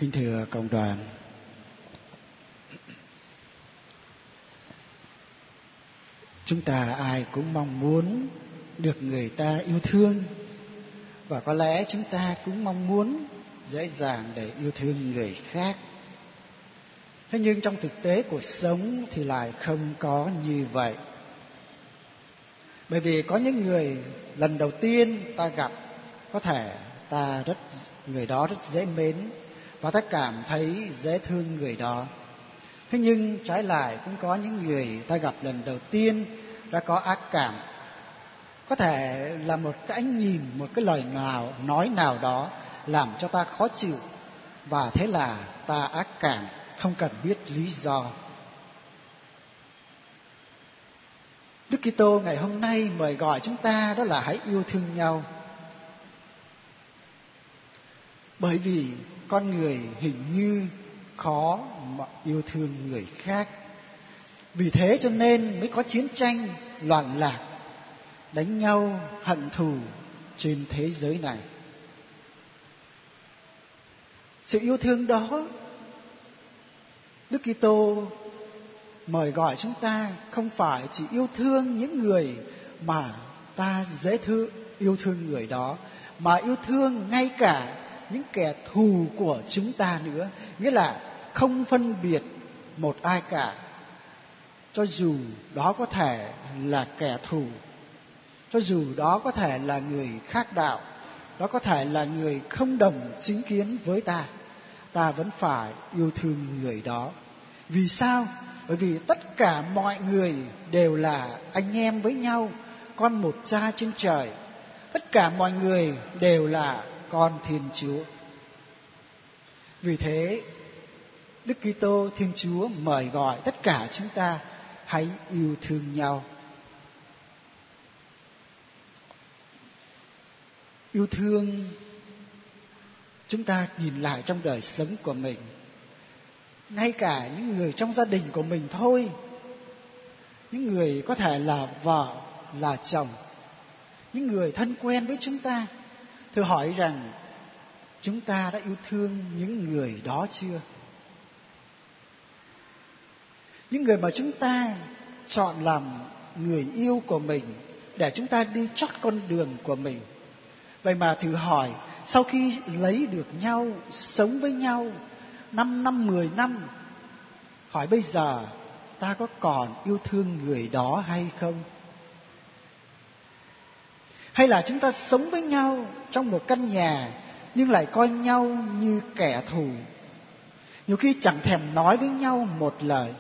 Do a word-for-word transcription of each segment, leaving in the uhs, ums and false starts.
Kính thưa cộng đoàn, chúng ta ai cũng mong muốn được người ta yêu thương, và có lẽ chúng ta cũng mong muốn dễ dàng để yêu thương người khác. Thế nhưng trong thực tế cuộc sống thì lại không có như vậy. Bởi vì có những người lần đầu tiên ta gặp, có thể ta rất người đó rất dễ mến và ta cảm thấy dễ thương người đó. Thế nhưng trái lại cũng có những người ta gặp lần đầu tiên đã có ác cảm. Có thể là một cái ánh nhìn, một cái lời nào nói nào đó làm cho ta khó chịu, và thế là ta ác cảm không cần biết lý do. Đức Kitô ngày hôm nay mời gọi chúng ta đó là hãy yêu thương nhau. Bởi vì con người hình như khó mà yêu thương người khác. Vì thế cho nên mới có chiến tranh, loạn lạc, đánh nhau, hận thù trên thế giới này. Sự yêu thương đó, Đức Kitô mời gọi chúng ta không phải chỉ yêu thương những người mà ta dễ thương, yêu thương người đó, mà yêu thương ngay cả những kẻ thù của chúng ta nữa. Nghĩa là không phân biệt một ai cả, cho dù đó có thể là kẻ thù, cho dù đó có thể là người khác đạo, đó có thể là người không đồng chính kiến với ta, ta vẫn phải yêu thương người đó. Vì sao? Bởi vì tất cả mọi người đều là anh em với nhau, con một cha trên trời. Tất cả mọi người đều là con Thiên Chúa. Vì thế, Đức Kitô Thiên Chúa mời gọi tất cả chúng ta hãy yêu thương nhau. Yêu thương, chúng ta nhìn lại trong đời sống của mình, ngay cả những người trong gia đình của mình thôi, những người có thể là vợ, là chồng, những người thân quen với chúng ta, thử hỏi rằng chúng ta đã yêu thương những người đó chưa? Những người mà chúng ta chọn làm người yêu của mình để chúng ta đi chót con đường của mình. Vậy mà thử hỏi, sau khi lấy được nhau, sống với nhau năm năm, mười năm, hỏi bây giờ ta có còn yêu thương người đó hay không? Hay là chúng ta sống với nhau trong một căn nhà nhưng lại coi nhau như kẻ thù, nhiều khi chẳng thèm nói với nhau một lời.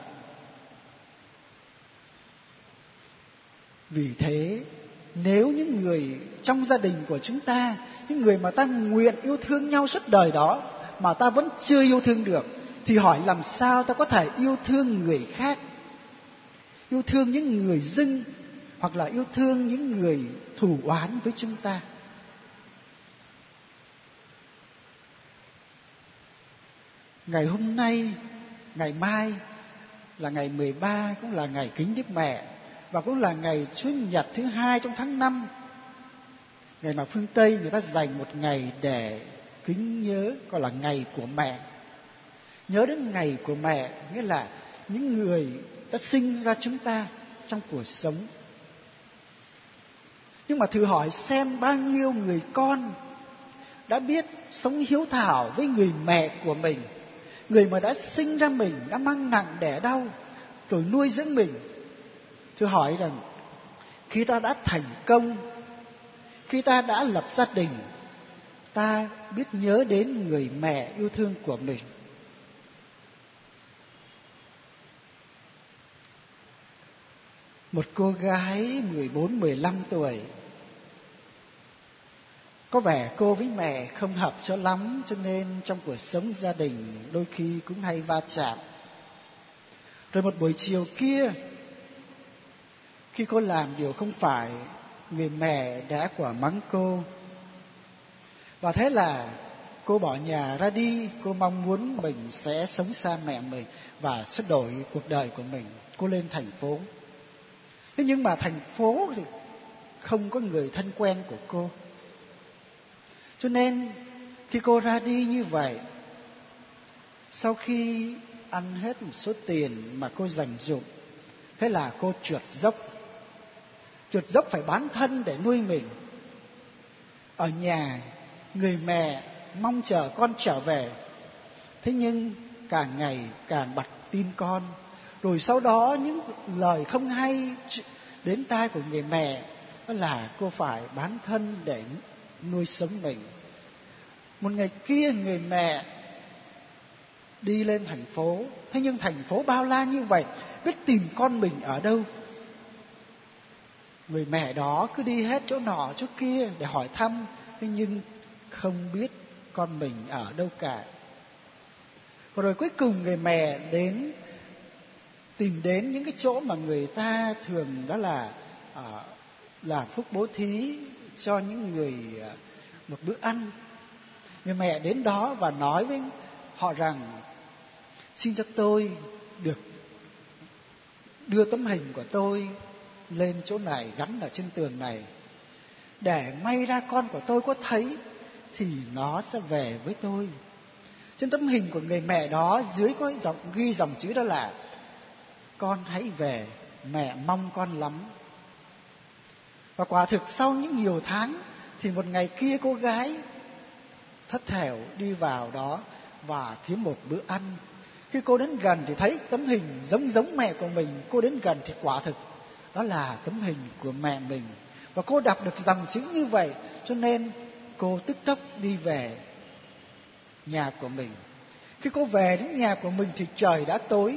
Vì thế, nếu những người trong gia đình của chúng ta, những người mà ta nguyện yêu thương nhau suốt đời đó, mà ta vẫn chưa yêu thương được, thì hỏi làm sao ta có thể yêu thương người khác, yêu thương những người dưng, hoặc là yêu thương những người thù oán với chúng ta. Ngày hôm nay, ngày mai là ngày mười ba, cũng là ngày Kính Đức Mẹ, và cũng là ngày Chúa Nhật thứ hai trong tháng năm. Ngày mà phương Tây người ta dành một ngày để kính nhớ, gọi là ngày của mẹ. Nhớ đến ngày của mẹ, nghĩa là những người đã sinh ra chúng ta trong cuộc sống. Nhưng mà thử hỏi xem bao nhiêu người con đã biết sống hiếu thảo với người mẹ của mình, người mà đã sinh ra mình, đã mang nặng đẻ đau, rồi nuôi dưỡng mình. Thử hỏi rằng khi ta đã thành công, khi ta đã lập gia đình, ta biết nhớ đến người mẹ yêu thương của mình. Một cô gái mười bốn, mười lăm tuổi, có vẻ cô với mẹ không hợp cho lắm, cho nên trong cuộc sống gia đình đôi khi cũng hay va chạm. Rồi một buổi chiều kia, khi cô làm điều không phải, người mẹ đã quả mắng cô. Và thế là cô bỏ nhà ra đi. Cô mong muốn mình sẽ sống xa mẹ mình và sẽ đổi cuộc đời của mình. Cô lên thành phố. Thế nhưng mà thành phố thì không có người thân quen của cô. Cho nên khi cô ra đi như vậy, Sau khi ăn hết một số tiền mà cô dành dụm, thế là cô trượt dốc. Trượt dốc phải bán thân để nuôi mình. Ở nhà, người mẹ mong chờ con trở về, thế nhưng càng ngày càng bặt tin con. Rồi sau đó những lời không hay đến tai của người mẹ, đó là cô phải bán thân để nuôi sống mình. Một ngày kia người mẹ đi lên thành phố, thế nhưng thành phố bao la như vậy, biết tìm con mình ở đâu. Người mẹ đó cứ đi hết chỗ nọ chỗ kia để hỏi thăm, thế nhưng không biết con mình ở đâu cả. Và rồi cuối cùng người mẹ đến tìm đến những cái chỗ mà người ta thường đó là à, làm phúc bố thí cho những người à, một bữa ăn. Người mẹ đến đó và nói với họ rằng: xin cho tôi được đưa tấm hình của tôi lên chỗ này, gắn ở trên tường này, để may ra con của tôi có thấy thì nó sẽ về với tôi. Trên tấm hình của người mẹ đó dưới có dòng, ghi dòng chữ đó là: con hãy về, mẹ mong con lắm. Và quả thực sau những nhiều tháng thì một ngày kia cô gái thất thểu đi vào đó và kiếm một bữa ăn. Khi cô đến gần thì thấy tấm hình giống giống mẹ của mình. Cô đến gần thì quả thực đó là tấm hình của mẹ mình. Và cô đọc được dòng chữ như vậy, cho nên cô tức tốc đi về nhà của mình. Khi cô về đến nhà của mình thì trời đã tối.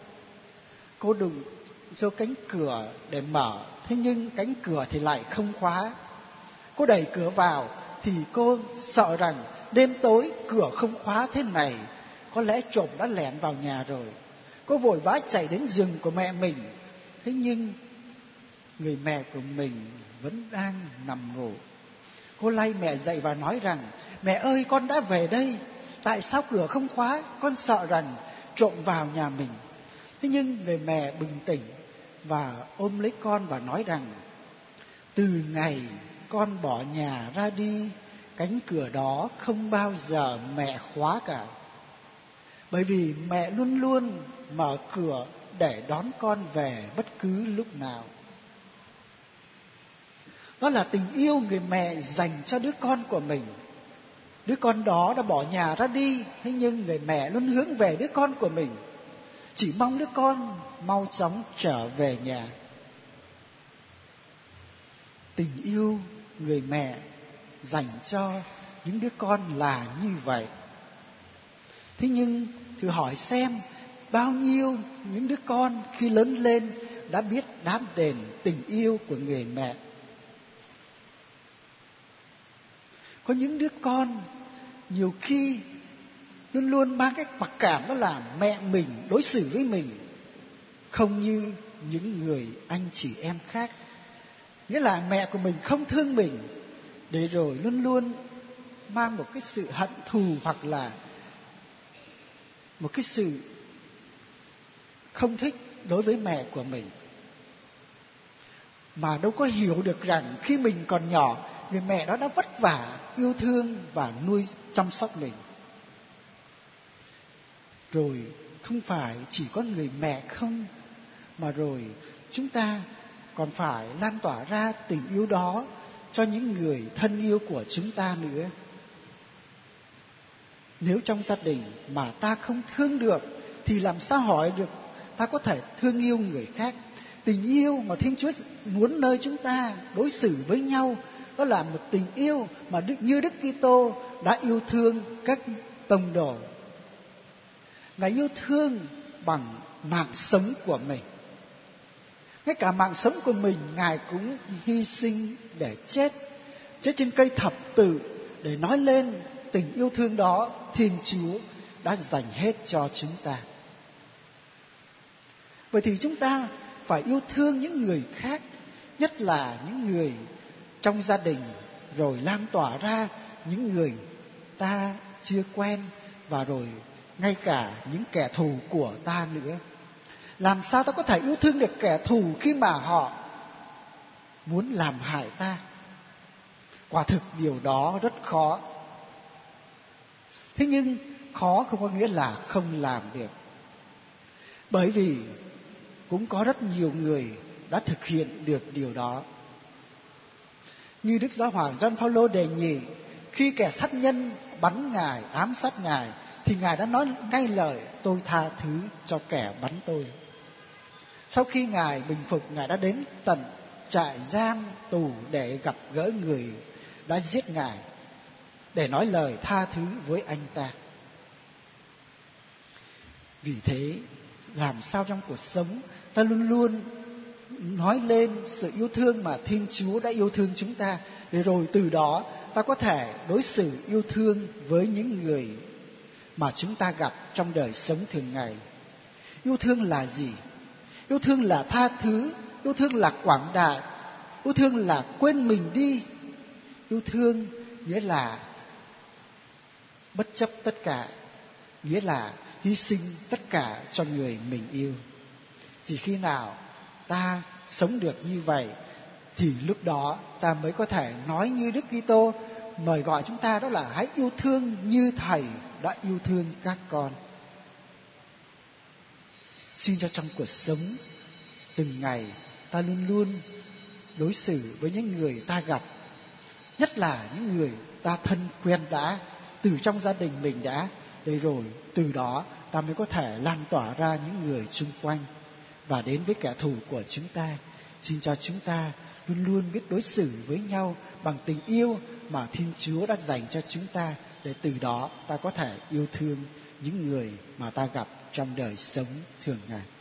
Cô đụng vô cánh cửa để mở, thế nhưng cánh cửa thì lại không khóa. Cô đẩy cửa vào thì cô sợ rằng đêm tối cửa không khóa thế này, có lẽ trộm đã lẻn vào nhà rồi. Cô vội vã chạy đến giường của mẹ mình, thế nhưng người mẹ của mình vẫn đang nằm ngủ. Cô lay mẹ dậy và nói rằng: mẹ ơi, con đã về đây, tại sao cửa không khóa? Con sợ rằng trộm vào nhà mình. Thế nhưng người mẹ bừng tỉnh và ôm lấy con và nói rằng: từ ngày con bỏ nhà ra đi, cánh cửa đó không bao giờ mẹ khóa cả. Bởi vì mẹ luôn luôn mở cửa để đón con về bất cứ lúc nào. Đó là tình yêu người mẹ dành cho đứa con của mình. Đứa con đó đã bỏ nhà ra đi, thế nhưng người mẹ luôn hướng về đứa con của mình, chỉ mong đứa con mau chóng trở về nhà. Tình yêu người mẹ dành cho những đứa con là như vậy. Thế nhưng thử hỏi xem, bao nhiêu những đứa con khi lớn lên đã biết đáp đền tình yêu của người mẹ? Có những đứa con nhiều khi luôn luôn mang cái mặc cảm, đó là mẹ mình đối xử với mình không như những người anh chị em khác. Nghĩa là mẹ của mình không thương mình, để rồi luôn luôn mang một cái sự hận thù hoặc là một cái sự không thích đối với mẹ của mình. Mà đâu có hiểu được rằng khi mình còn nhỏ, người mẹ đó đã vất vả yêu thương và nuôi chăm sóc mình. Rồi không phải chỉ có người mẹ không, mà rồi chúng ta còn phải lan tỏa ra tình yêu đó cho những người thân yêu của chúng ta nữa. Nếu trong gia đình mà ta không thương được thì làm sao hỏi được ta có thể thương yêu người khác? Tình yêu mà Thiên Chúa muốn nơi chúng ta đối xử với nhau, đó là một tình yêu mà như Đức Kitô đã yêu thương các tông đồ. Ngài yêu thương bằng mạng sống của mình. Ngay cả mạng sống của mình Ngài cũng hy sinh để chết, chết trên cây thập tự, để nói lên tình yêu thương đó Thiên Chúa đã dành hết cho chúng ta. Vậy thì chúng ta phải yêu thương những người khác, nhất là những người trong gia đình, rồi lan tỏa ra những người ta chưa quen, và rồi ngay cả những kẻ thù của ta nữa. Làm sao ta có thể yêu thương được kẻ thù khi mà họ muốn làm hại ta? Quả thực điều đó rất khó. Thế nhưng khó không có nghĩa là không làm được. Bởi vì cũng có rất nhiều người đã thực hiện được điều đó. Như Đức Giáo hoàng Gioan Phaolô đề nghị, khi kẻ sát nhân bắn Ngài, ám sát Ngài, thì Ngài đã nói ngay lời: tôi tha thứ cho kẻ bắn tôi. Sau khi Ngài bình phục, Ngài đã đến tận trại giam tù để gặp gỡ người đã giết Ngài, để nói lời tha thứ với anh ta. Vì thế, làm sao trong cuộc sống ta luôn luôn nói lên sự yêu thương mà Thiên Chúa đã yêu thương chúng ta, để rồi từ đó ta có thể đối xử yêu thương với những người mà chúng ta gặp trong đời sống thường ngày. Yêu thương là gì? Yêu thương là tha thứ, yêu thương là quảng đại, yêu thương là quên mình đi. Yêu thương nghĩa là bất chấp tất cả, nghĩa là hy sinh tất cả cho người mình yêu. Chỉ khi nào ta sống được như vậy thì lúc đó ta mới có thể nói như Đức Kitô mời gọi chúng ta, đó là hãy yêu thương như Thầy đã yêu thương các con. Xin cho trong cuộc sống từng ngày ta luôn luôn đối xử với những người ta gặp, nhất là những người ta thân quen đã, từ trong gia đình mình đã, để rồi từ đó ta mới có thể lan tỏa ra những người xung quanh và đến với kẻ thù của chúng ta. Xin cho chúng ta luôn luôn biết đối xử với nhau bằng tình yêu mà Thiên Chúa đã dành cho chúng ta, để từ đó ta có thể yêu thương những người mà ta gặp trong đời sống thường ngày.